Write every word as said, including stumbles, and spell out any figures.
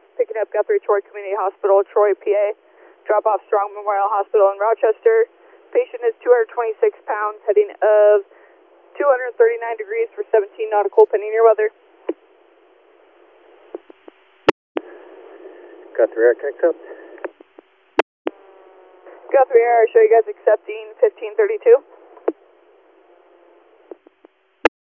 picking up Guthrie Troy Community Hospital, Troy, P A. Drop off Strong Memorial Hospital in Rochester. Patient is two hundred twenty-six pounds, heading of two hundred thirty-nine degrees for seventeen nautical, pending your weather. Guthrie Air, can I accept? Guthrie Air, show you guys accepting fifteen thirty-two.